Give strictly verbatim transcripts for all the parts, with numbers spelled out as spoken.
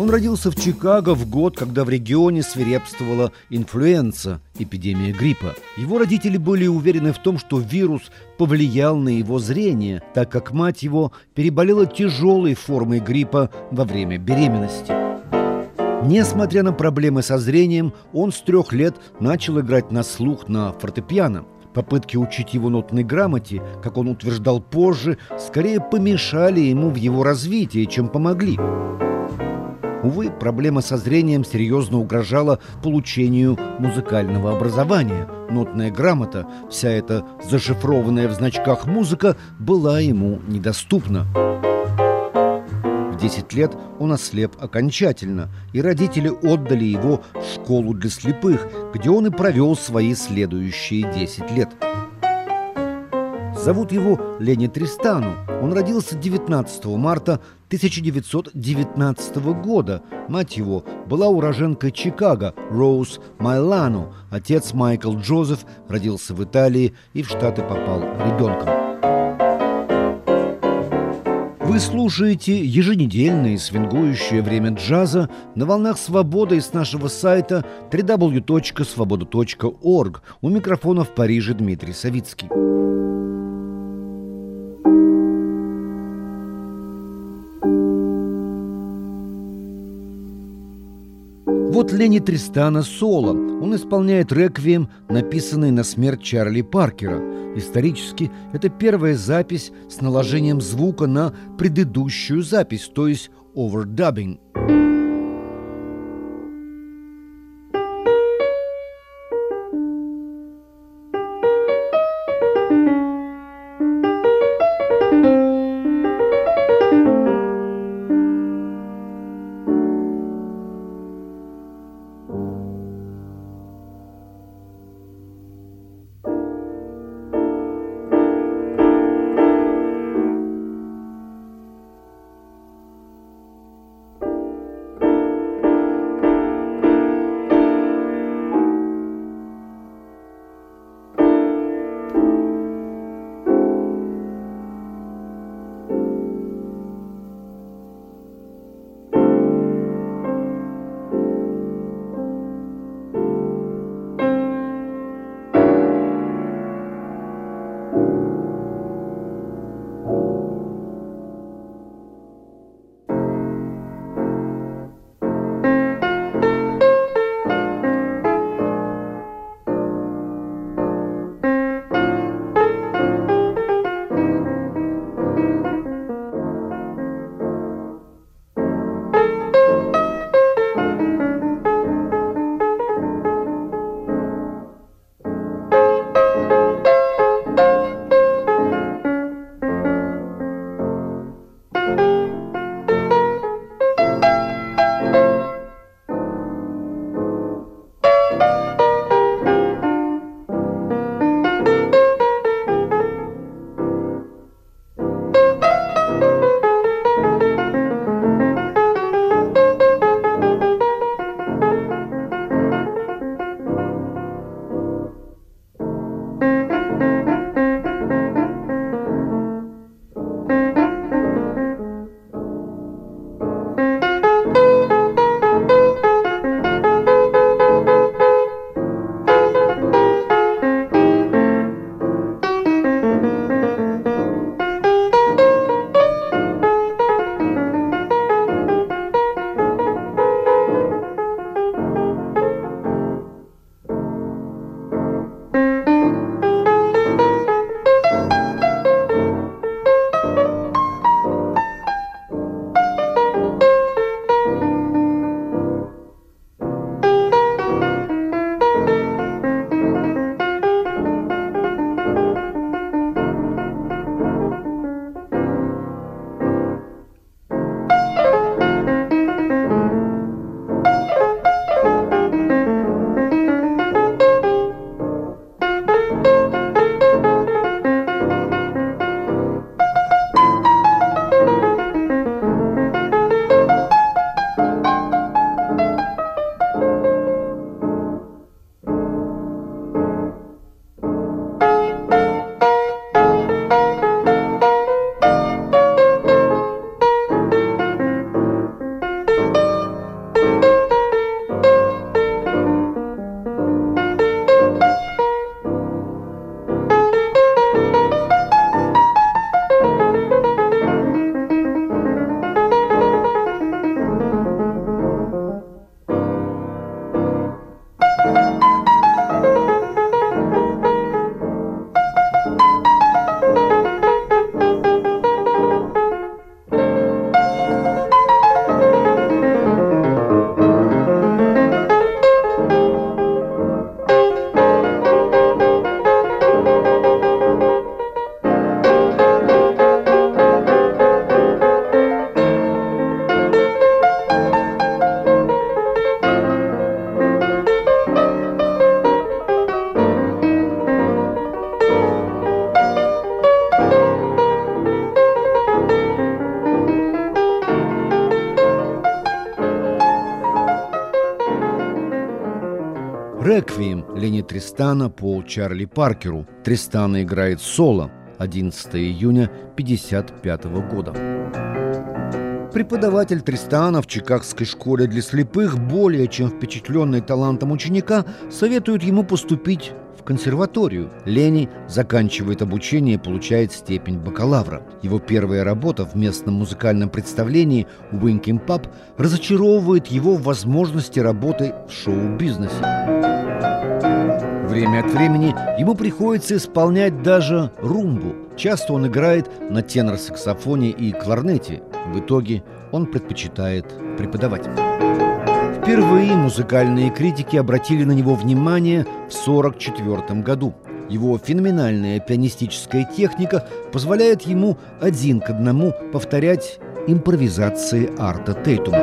Он родился в Чикаго в год, когда в регионе свирепствовала инфлюенса, эпидемия гриппа. Его родители были уверены в том, что вирус повлиял на его зрение, так как мать его переболела тяжелой формой гриппа во время беременности. Несмотря на проблемы со зрением, он с трех лет начал играть на слух на фортепиано. Попытки учить его нотной грамоте, как он утверждал позже, скорее помешали ему в его развитии, чем помогли. Увы, проблема со зрением серьезно угрожала получению музыкального образования. Нотная грамота, вся эта зашифрованная в значках музыка, была ему недоступна. В десять лет он ослеп окончательно, и родители отдали его в школу для слепых, где он и провел свои следующие десять лет. Зовут его Ленни Тристану. Он родился девятнадцатого марта тысяча девятьсот девятнадцатого года. Мать его была уроженкой Чикаго, Роуз Майлану. Отец Майкл Джозеф родился в Италии и в Штаты попал ребенком. Вы слушаете еженедельное свингующее время джаза на волнах свободы с нашего сайта дабл ю дабл ю дабл ю точка свобода точка орг. У микрофона в Париже Дмитрий Савицкий. Вот Ленни Тристана соло. Он исполняет реквием, написанный на смерть Чарли Паркера. Исторически это первая запись с наложением звука на предыдущую запись, то есть овердаббинг. «Реквием» Ленни Тристана по Чарли Паркеру. Тристана играет соло. одиннадцатого июня пятьдесят пятого года. Преподаватель Тристана в Чикагской школе для слепых, более чем впечатленный талантом ученика, советует ему поступить в консерваторию. Ленни заканчивает обучение и получает степень бакалавра. Его первая работа в местном музыкальном представлении «Winking Pup» разочаровывает его в возможности работы в шоу-бизнесе. Время от времени ему приходится исполнять даже румбу. Часто он играет на тенор-саксофоне и кларнете. В итоге он предпочитает преподавать. Впервые музыкальные критики обратили на него внимание в сорок четвёртом году. Его феноменальная пианистическая техника позволяет ему один к одному повторять импровизации Арта Тейтума.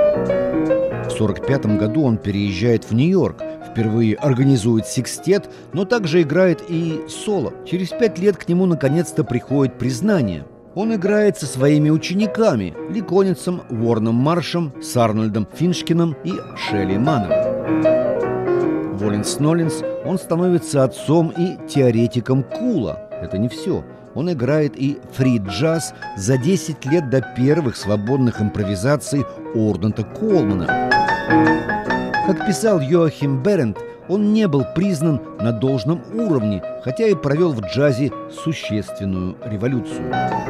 В сорок пятом году он переезжает в Нью-Йорк, впервые организует секстет, но также играет и соло. Через пять лет к нему наконец-то приходит признание. Он играет со своими учениками – Ликонецем, Уорном Маршем, с Арнольдом Финшкиным и Шелли Маном. Воленс-Ноленс он становится отцом и теоретиком кула. Это не все. Он играет и фри-джаз за десять лет до первых свободных импровизаций Ордента Колмана. Как писал Йоахим Берент, он не был признан на должном уровне, хотя и провел в джазе существенную революцию.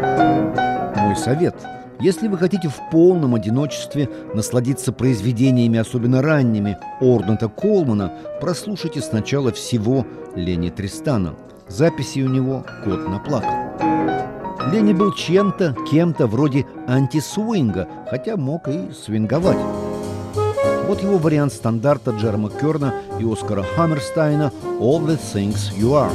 Мой совет: если вы хотите в полном одиночестве насладиться произведениями, особенно ранними, Ордента Колмана, прослушайте сначала всего Ленни Тристана. Записи у него кот наплакал. Ленни был чем-то, кем-то вроде антисвинга, хотя мог и свинговать. Вот его вариант стандарта Джерома Керна и Оскара Хаммерстайна «All the Things You Are».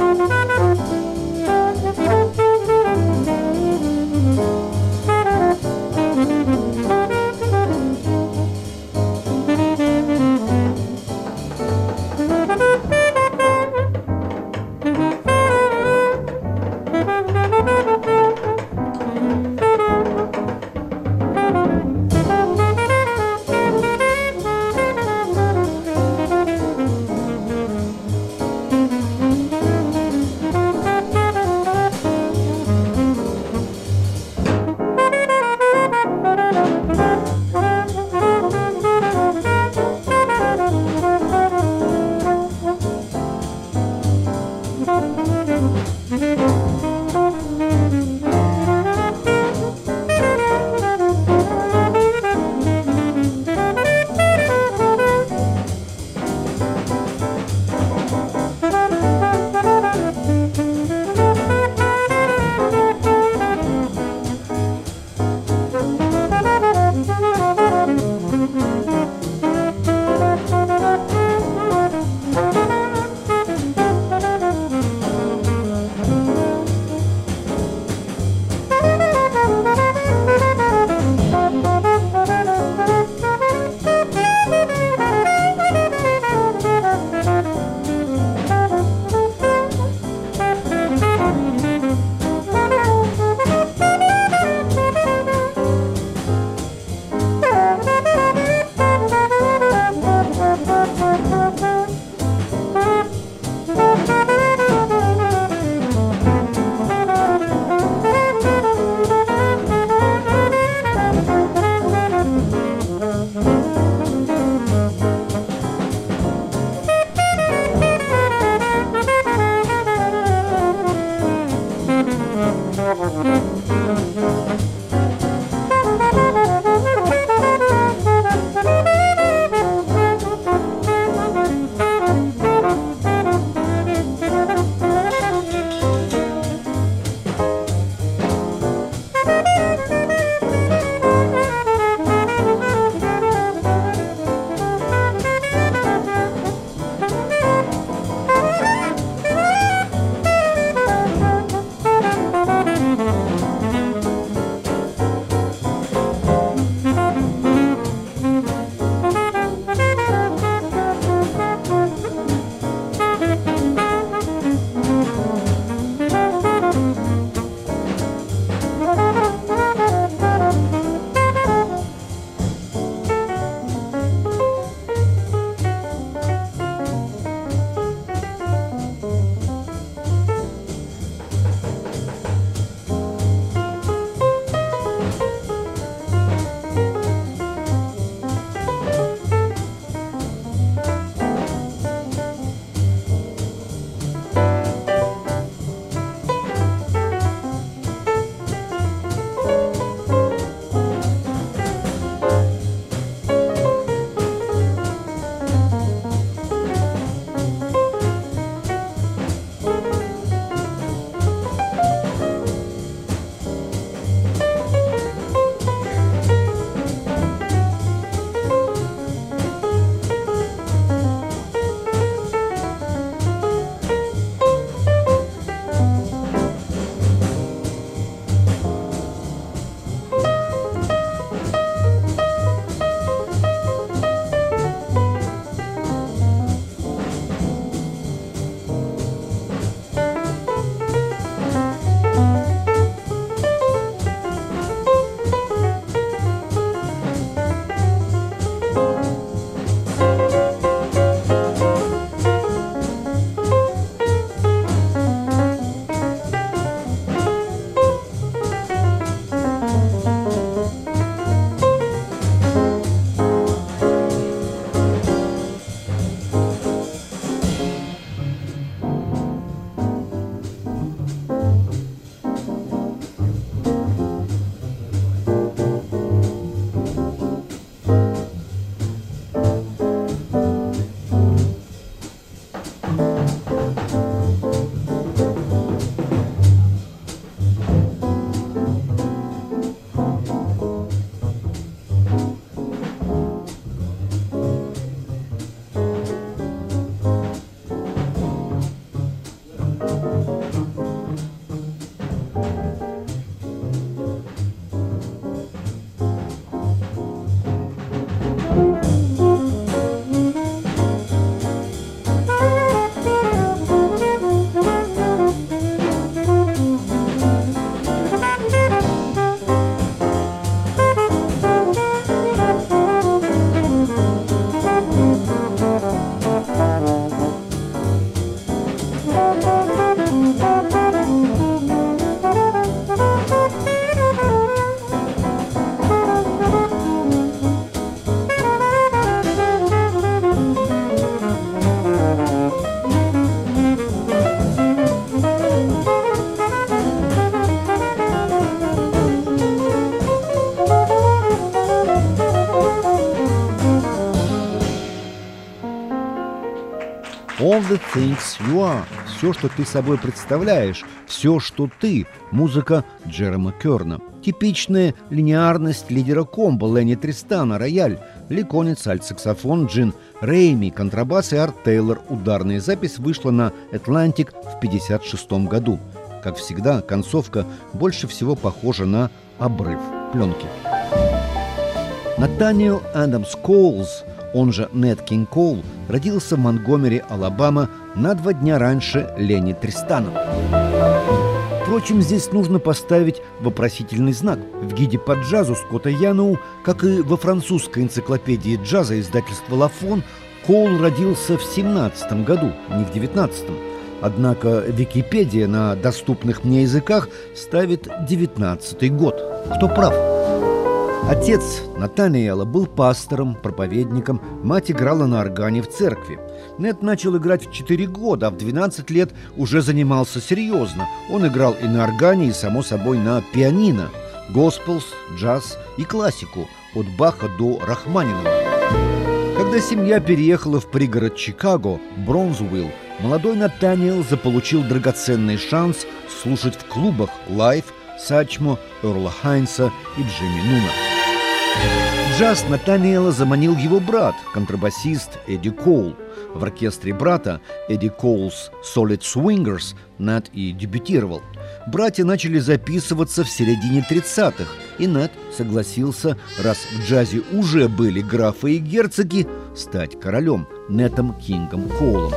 All the things you are. Все, что ты собой представляешь. Все, что ты. Музыка Джерома Керна. Типичная линеарность лидера комбо Ленни Тристана, рояль, Ли Конец, альт-саксофон, Джин Рейми, контрабас и Арт Тейлор. Ударная запись вышла на Atlantic в пятьдесят шестом году. Как всегда, концовка больше всего похожа на обрыв пленки. Натаниэл Адамс Коулс, он же Нэт Кинг Коул, родился в Монтгомери, Алабама, на два дня раньше Ленни Тристана. Впрочем, здесь нужно поставить вопросительный знак. В гиде по джазу Скотта Яноу, как и во французской энциклопедии джаза издательства «Лафон», Коул родился в семнадцатом году, не в девятнадцатом. Однако Википедия на доступных мне языках ставит девятнадцатый год. Кто прав? Отец Натаниэла был пастором, проповедником, мать играла на органе в церкви. Нэт начал играть в четыре года, а в двенадцать лет уже занимался серьезно. Он играл и на органе, и, само собой, на пианино. Госпелс, джаз и классику, от Баха до Рахманинова. Когда семья переехала в пригород Чикаго, Бронзуилл, молодой Натаниэл заполучил драгоценный шанс слушать в клубах лайв Сачмо, Эрла Хайнса и Джимми Нуна. Джаз Натаниэла заманил его брат, контрабасист Эдди Коул. В оркестре брата Эдди Коул's Solid Swingers Нэт и дебютировал. Братья начали записываться в середине тридцатых, и Нэт согласился, раз в джазе уже были графы и герцоги, стать королем Нэтом Кингом Коулом.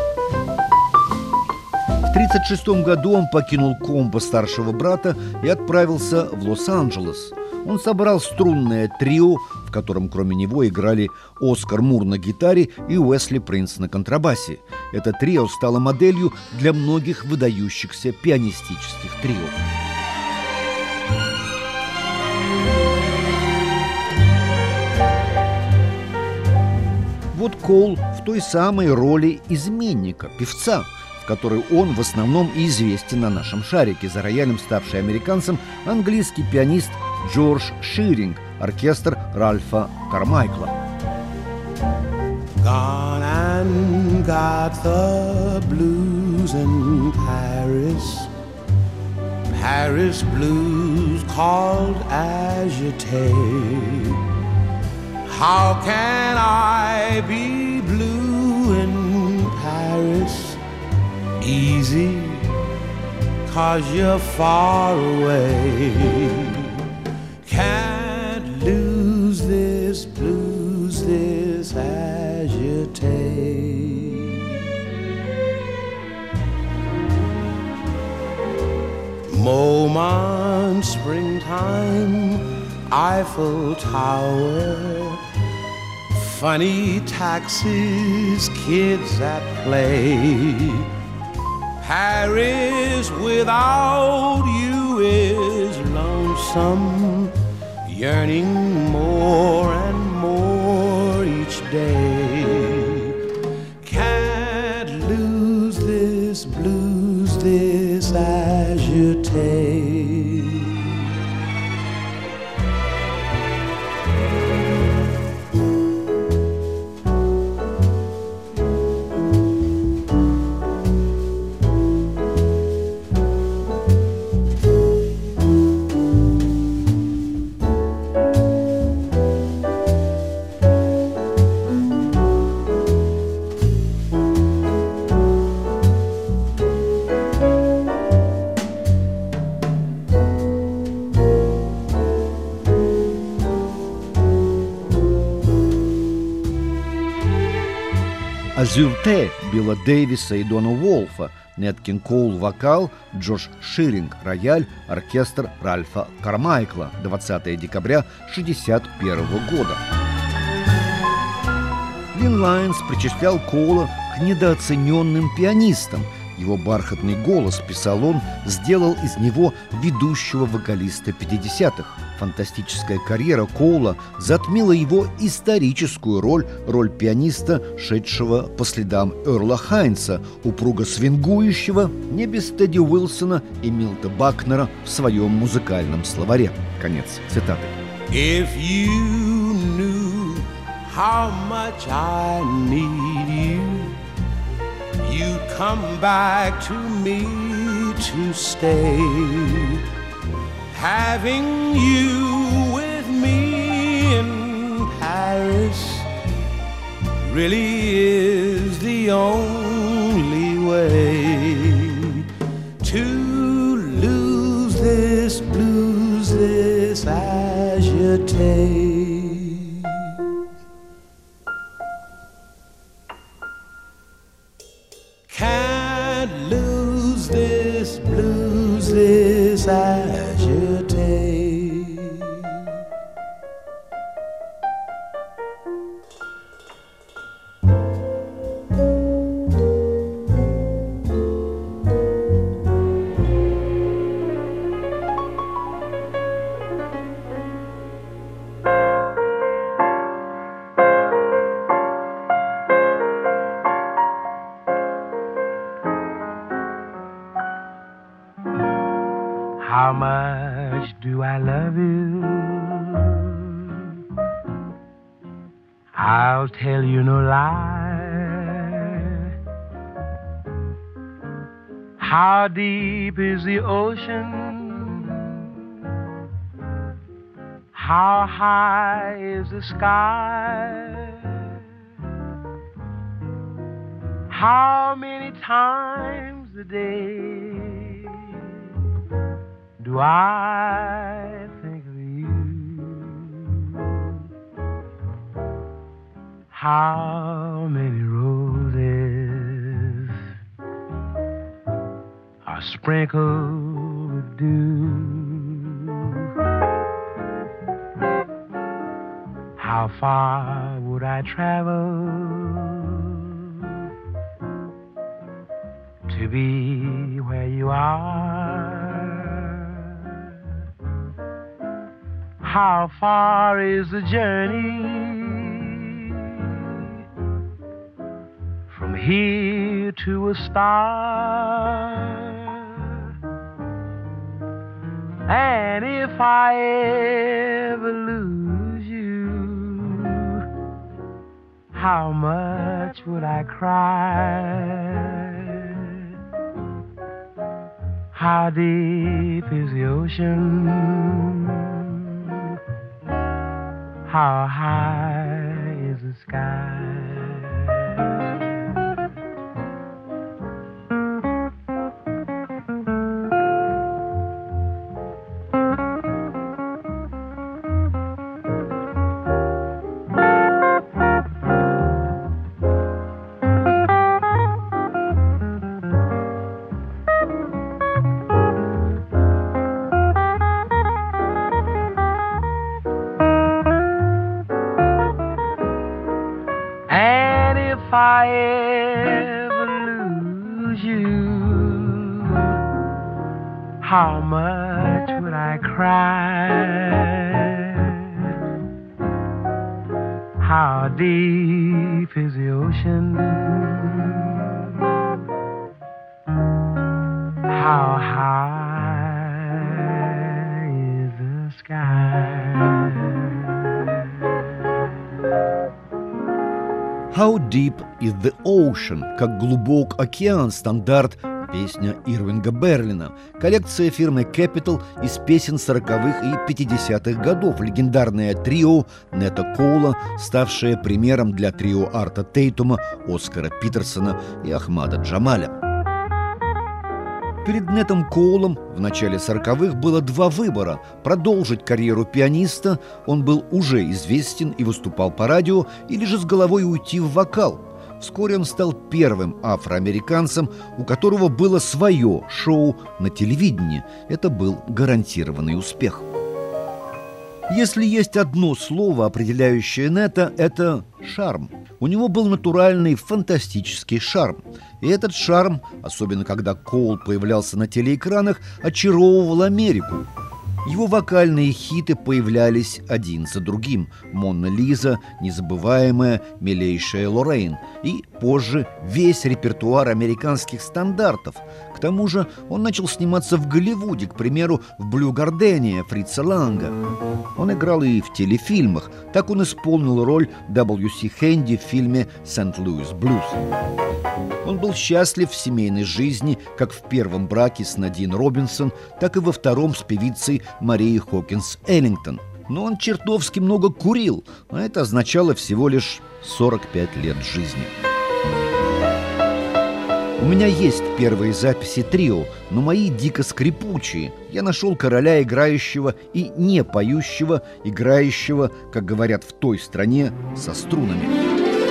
В тридцать шестом году он покинул комбо старшего брата и отправился в Лос-Анджелес. Он собрал струнное трио, в котором кроме него играли Оскар Мур на гитаре и Уэсли Принц на контрабасе. Это трио стало моделью для многих выдающихся пианистических трио. Вот Коул в той самой роли изменника, певца, в которой он в основном и известен на нашем шарике. За роялем ставший американцем английский пианист Джордж Ширинг, оркестр Ральфа Кармайкла. Gone and got the blues in Paris, Paris blues called agite. How can I be blue in Paris? Easy, 'cause you're far away. Can't lose this blues, this agite. Moment, springtime, Eiffel Tower, funny taxis, kids at play. Paris without you is lonesome, yearning more and more each day. Can't lose this blues, this agite. «Азюрте» Билла Дэвиса и Дона Уолфа, Нэт Кинг Коул – вокал, Джордж Ширинг – рояль, оркестр Ральфа Кармайкла, двадцатого декабря шестьдесят первого года. Лин Лайнс причислял Коула к недооцененным пианистам. Его бархатный голос, писал он, сделал из него ведущего вокалиста пятидесятых. Фантастическая карьера Коула затмила его историческую роль, роль пианиста, шедшего по следам Эрла Хайнса, упруго свингующего, не без Тедди Уилсона и Милта Бакнера в своем музыкальном словаре. Конец цитаты. If you knew how much I need you, you come back to me to stay. Having you with me in Paris really is the only way to lose this blues, this agitate. Can't lose this blues, this agitate. How much do I love you? I'll tell you no lie. How deep is the ocean? How high is the sky? How many times a day do I think of you? How many roses are sprinkled with dew? How far would I travel to be where you are? How far is the journey from here to a star? And if I ever lose you, how much would I cry? How deep is the ocean? How high is the sky? If I ever lose you, how much would I cry? How deep is the ocean? How high is the sky? «How deep is the ocean?» «Как глубок океан» – стандарт, песня Ирвинга Берлина. Коллекция фирмы Capitol из песен сороковых и пятидесятых годов. Легендарное трио Нета Коула, ставшее примером для трио Арта Тейтума, Оскара Питерсона и Ахмада Джамаля. Перед Нетом Коулом в начале сороковых было два выбора – продолжить карьеру пианиста, он был уже известен и выступал по радио, или же с головой уйти в вокал. Вскоре он стал первым афроамериканцем, у которого было свое шоу на телевидении. Это был гарантированный успех. Если есть одно слово, определяющее Нета, это шарм. У него был натуральный фантастический шарм. И этот шарм, особенно когда Коул появлялся на телеэкранах, очаровывал Америку. Его вокальные хиты появлялись один за другим: «Мона Лиза», «Незабываемая», «Милейшая Лоррейн» и позже весь репертуар американских стандартов. К тому же он начал сниматься в Голливуде, к примеру, в «Блю Гардения» Фрица Ланга. Он играл и в телефильмах. Так он исполнил роль дабл ю си Хэнди в фильме «Сент-Луис Блюз». Он был счастлив в семейной жизни как в первом браке с Надин Робинсон, так и во втором с певицей Марией Хокинс Эллингтон. Но он чертовски много курил, а это означало всего лишь сорок пять лет жизни. У меня есть первые записи трио, но мои дико скрипучие. Я нашел короля играющего и не поющего, играющего, как говорят в той стране, со струнами.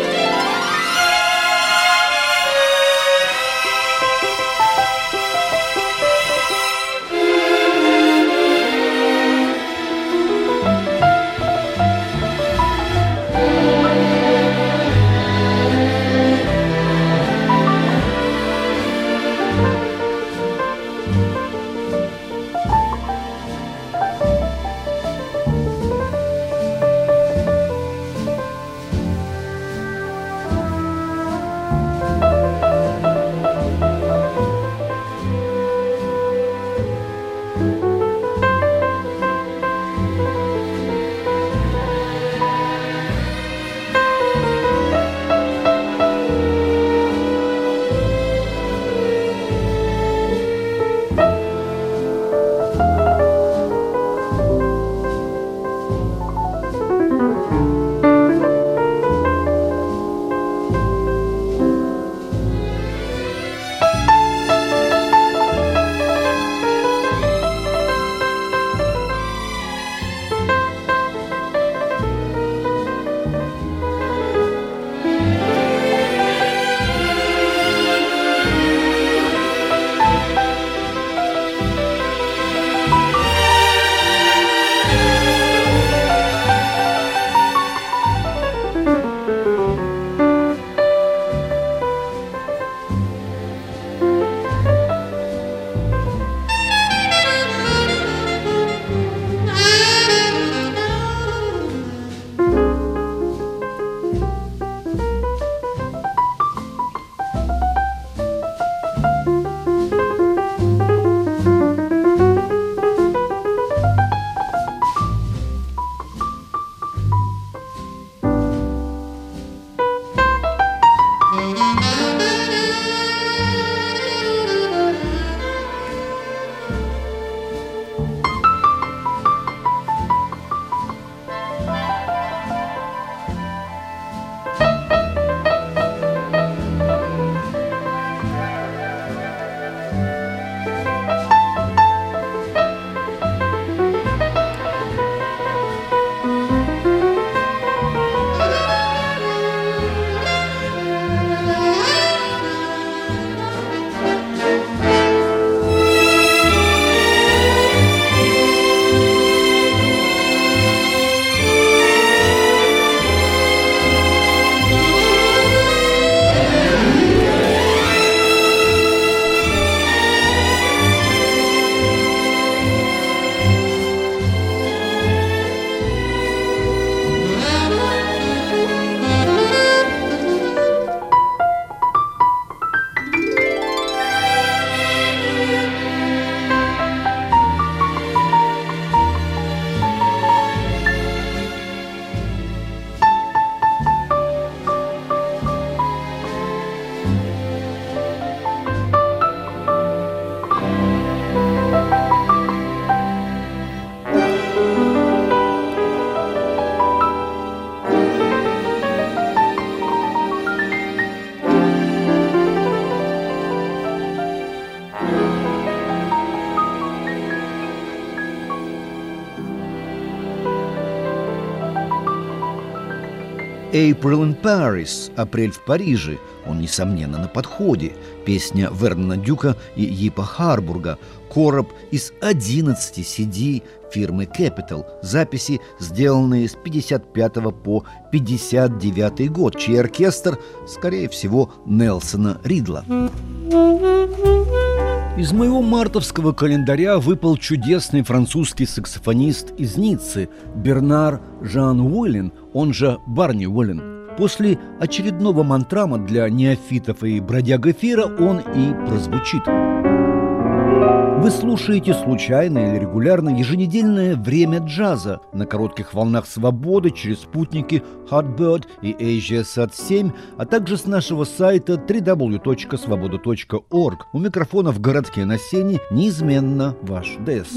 «April in Paris» — «Апрель в Париже», он, несомненно, на подходе. Песня Вернона Дюка и Йипа Харбурга, короб из одиннадцати си ди фирмы Capitol, записи, сделанные с пятьдесят пятого по пятьдесят девятый год, чей оркестр, скорее всего, Нельсона Ридла. Из моего мартовского календаря выпал чудесный французский саксофонист из Ниццы Бернар Жан Уиллен, он же Барни Уиллен. После очередного мантрама для неофитов и бродяг эфира он и прозвучит. Вы слушаете случайно или регулярно еженедельное «Время джаза» на коротких волнах «Свободы» через спутники Hotbird и AsiaSat семь, а также с нашего сайта дабл ю дабл ю дабл ю точка свобода точка орг. У микрофона в городке на Сене неизменно ваш Дэс.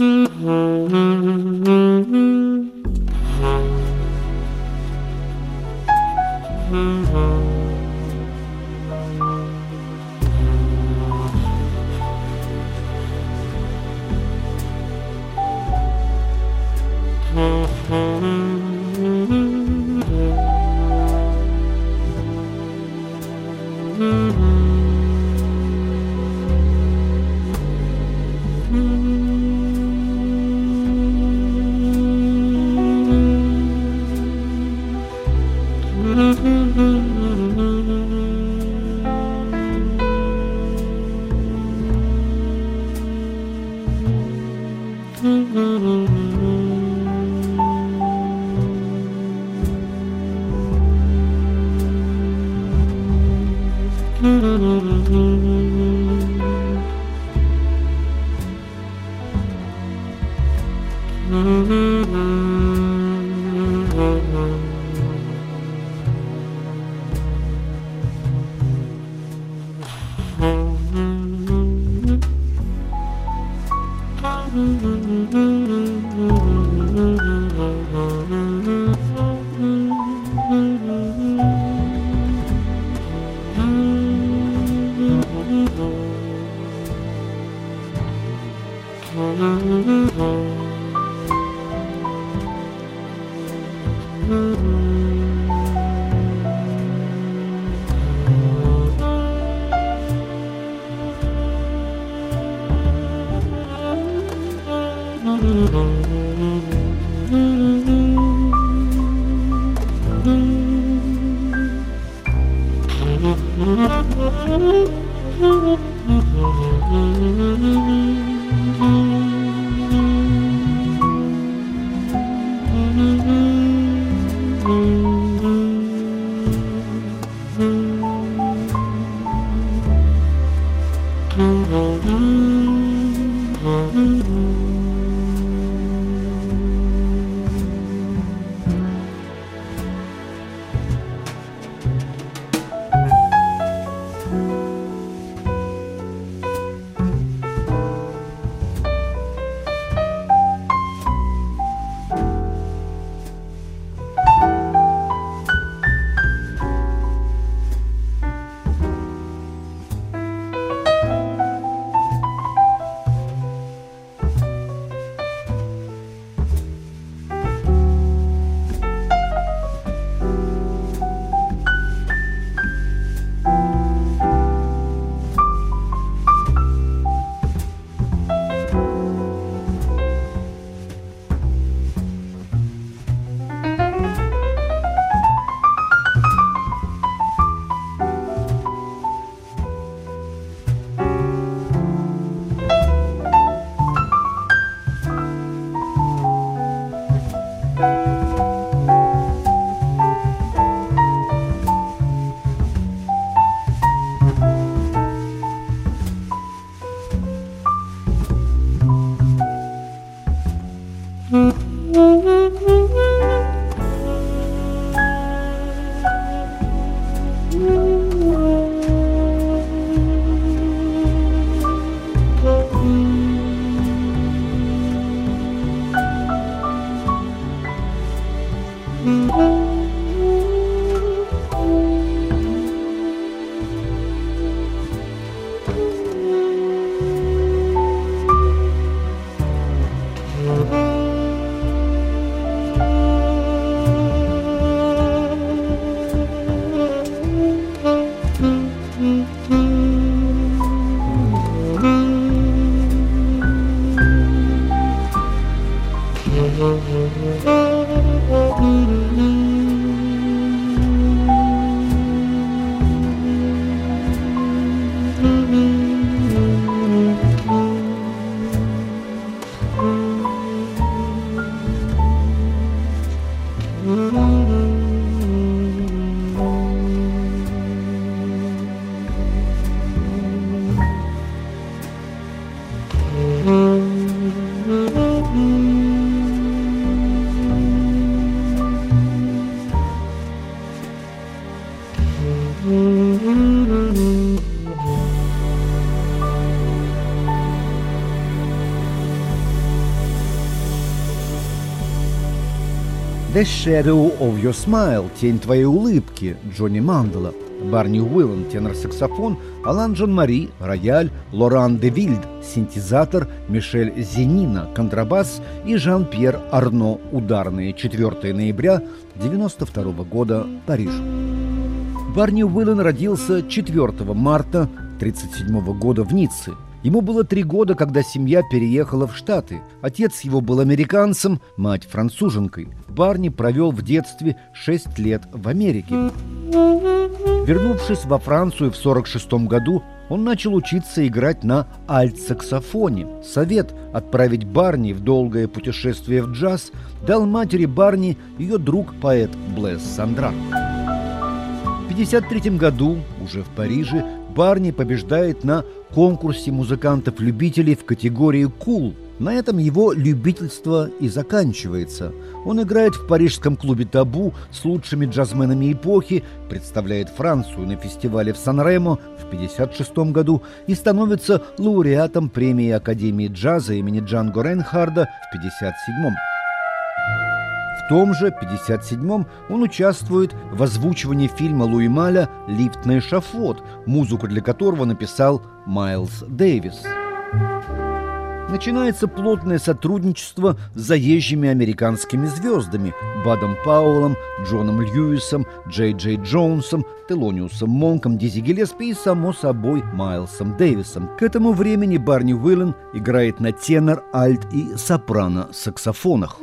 «The Shadow of Your Smile» – «Тень твоей улыбки» Джонни Мандела, Барни Уиллен – тенор-саксофон, Алан Жан-Мари – рояль, Лоран де Вильд – синтезатор, Мишель Зенина – контрабас и Жан-Пьер Арно – ударные. четвёртого ноября девяносто второго года, Париж. Барни Уиллен родился четвёртого марта тридцать седьмого года в Ницце. Ему было три года, когда семья переехала в Штаты. Отец его был американцем, мать – француженкой. Барни провел в детстве шесть лет в Америке. Вернувшись во Францию в сорок шестом году, он начал учиться играть на альт-саксофоне. Совет отправить Барни в долгое путешествие в джаз дал матери Барни ее друг-поэт Блэс Сандрар. В пятьдесят третьем году, уже в Париже, Барни побеждает на конкурсе музыкантов-любителей в категории «Кул». На этом его любительство и заканчивается. Он играет в парижском клубе «Табу» с лучшими джазменами эпохи, представляет Францию на фестивале в Сан-Ремо в пятьдесят шестом году и становится лауреатом премии Академии джаза имени Джанго Рейнхарда в пятьдесят седьмом. В том же пятьдесят седьмом он участвует в озвучивании фильма Луи Маля «Лифт на эшафот», музыку для которого написал Майлз Дэвис. Начинается плотное сотрудничество с заезжими американскими звездами Бадом Пауэллом, Джоном Льюисом, Джей Джей Джонсом, Телониусом Монком, Дизи Гиллеспи и, само собой, Майлсом Дэвисом. К этому времени Барни Уиллен играет на тенор, альт и сопрано саксофонах.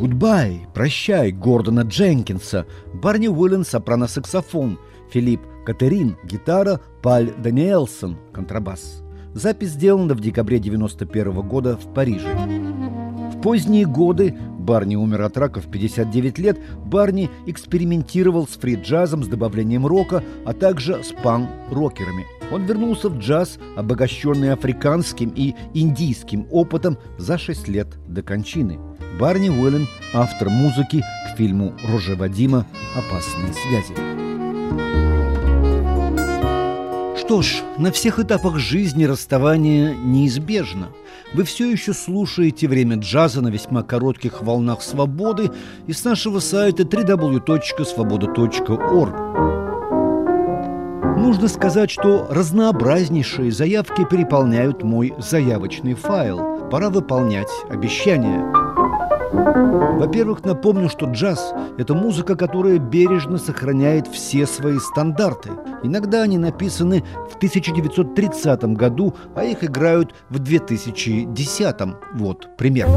«Гудбай», «Прощай» Гордона Дженкинса, Барни Уиллен, сопрано-саксофон, Филипп Катерин, гитара, Паль Даниэлсон, контрабас. Запись сделана в декабре девяносто первого года в Париже. В поздние годы, Барни умер от рака в пятьдесят девять лет, Барни экспериментировал с фри-джазом с добавлением рока, а также с пан-рокерами. Он вернулся в джаз, обогащенный африканским и индийским опытом, за шесть лет до кончины. Барни Уиллен – автор музыки к фильму Роже Вадима «Опасные связи». Что ж, на всех этапах жизни расставание неизбежно. Вы все еще слушаете «Время джаза» на весьма коротких волнах свободы и с нашего сайта дабл ю дабл ю дабл ю точка свобода точка орг. Нужно сказать, что разнообразнейшие заявки переполняют мой заявочный файл. Пора выполнять обещания. Во-первых, напомню, что джаз – это музыка, которая бережно сохраняет все свои стандарты. Иногда они написаны в тысяча девятьсот тридцатом году, а их играют в две тысячи десятом. Вот пример.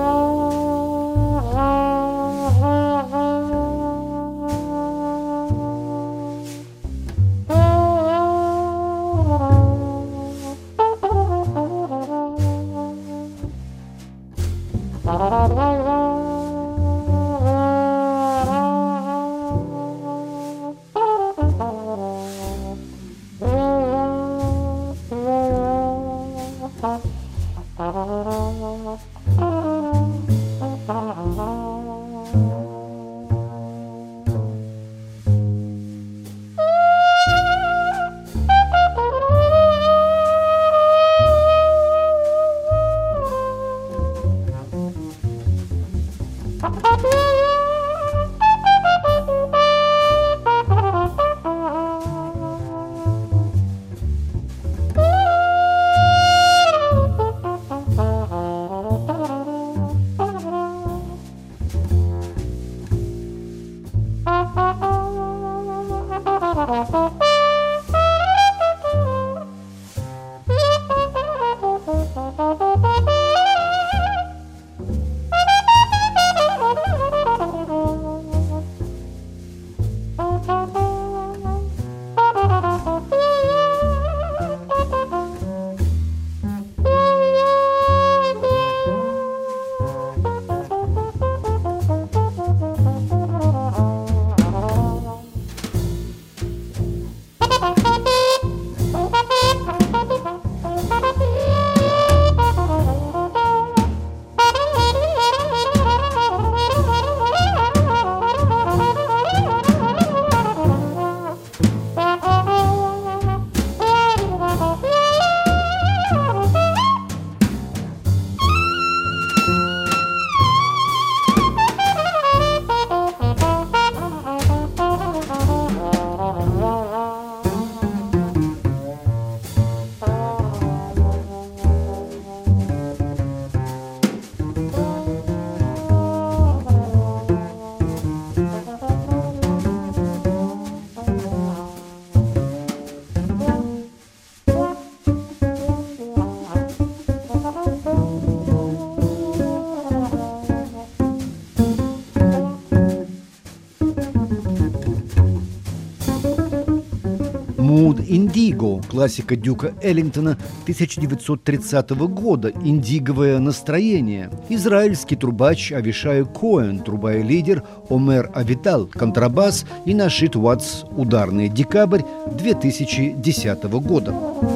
Mood Indigo, классика Дюка Эллингтона тысяча девятьсот тридцатого года, индиговое настроение. Израильский трубач Авишай Коэн, труба и лидер, Омер Авитал, контрабас и Нашид Уатс, ударный, декабрь две тысячи десятого года.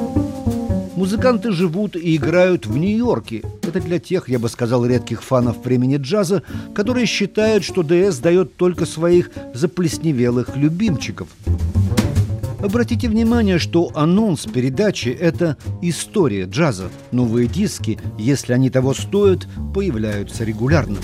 Музыканты живут и играют в Нью-Йорке. Это для тех, я бы сказал, редких фанов времени джаза, которые считают, что ДС дает только своих заплесневелых любимчиков. Обратите внимание, что анонс передачи – это история джаза. Новые диски, если они того стоят, появляются регулярно.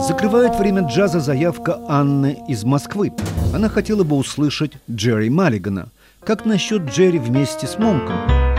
Закрывает время джаза заявка Анны из Москвы. Она хотела бы услышать Джерри Маллигана. Как насчет Джерри вместе с Монком?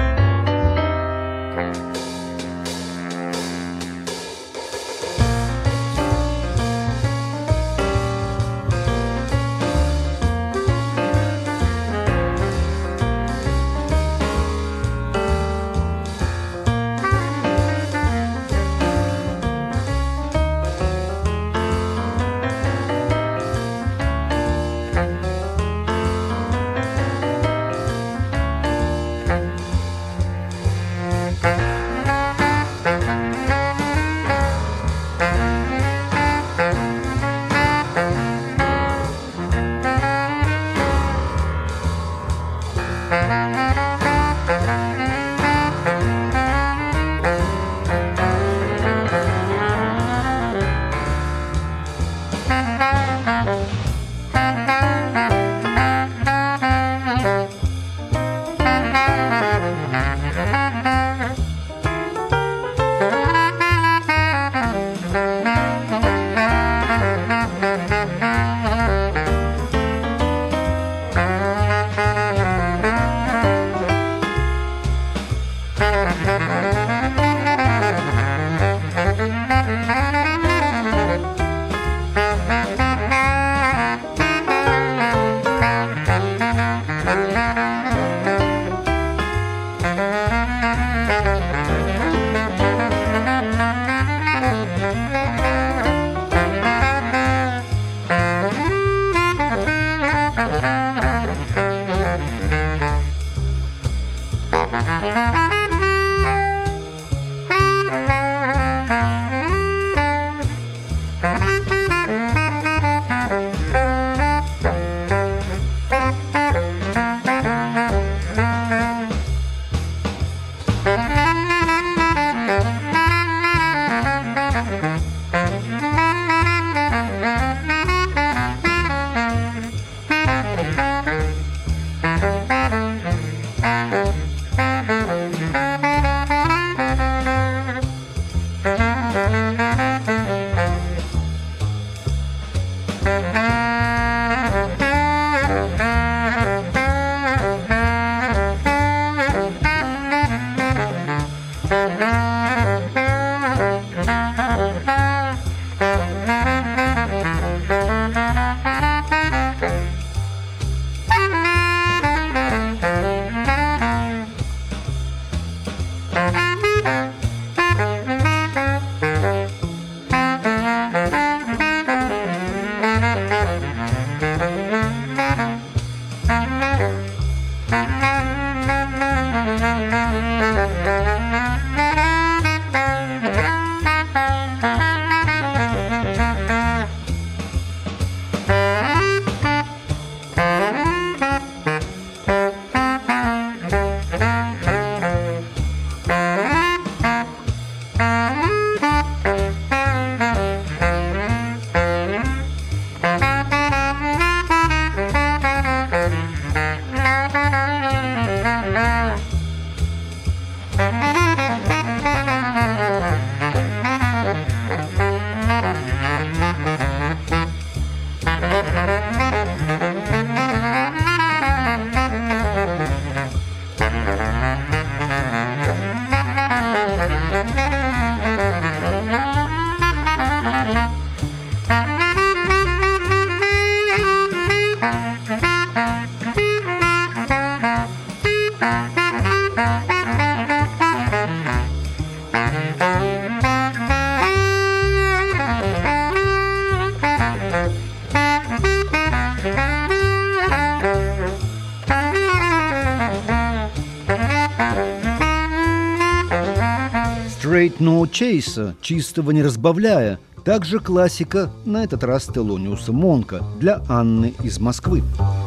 Straight No Chaser, чистого не разбавляя. Также классика, на этот раз Телониуса Монка, для Анны из Москвы.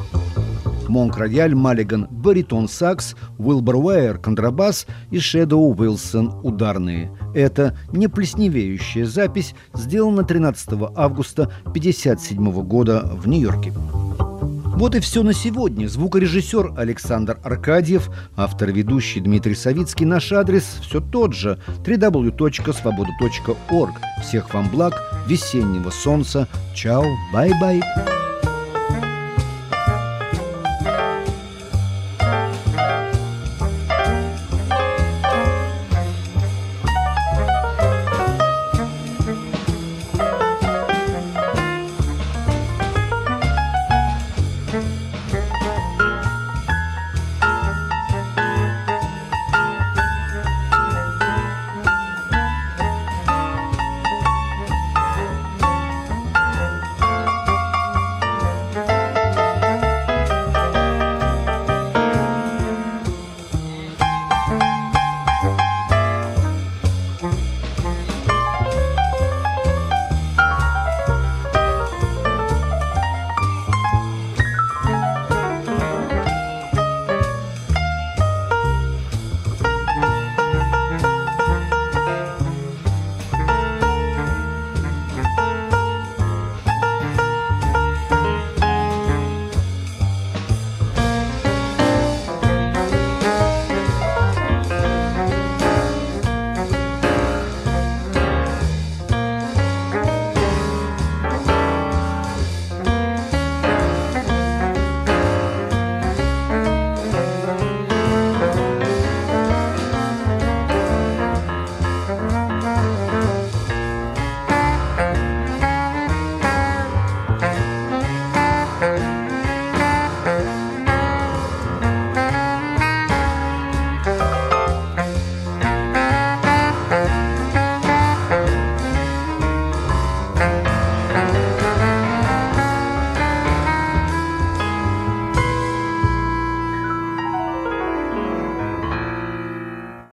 Монк рояль, Маллиган баритон сакс, Уилбер Уэйр контрабас и Шэдоу Уилсон ударные. Это не плесневеющая запись, сделана тринадцатого августа тысяча девятьсот пятьдесят седьмого года в Нью-Йорке. Вот и все на сегодня. Звукорежиссер Александр Аркадьев, автор и ведущий Дмитрий Савицкий. Наш адрес все тот же – дабл ю дабл ю дабл ю точка свобода точка орг. Всех вам благ, весеннего солнца. Чао, бай-бай.